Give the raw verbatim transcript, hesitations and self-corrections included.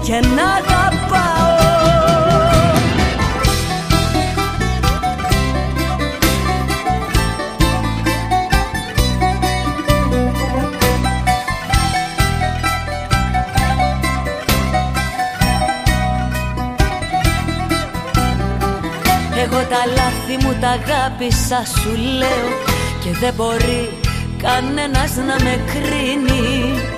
και να αγαπάω. Εγώ τα λάθη μου τα αγάπησα σου λέω, και δεν μπορεί κανένας να με κρίνει.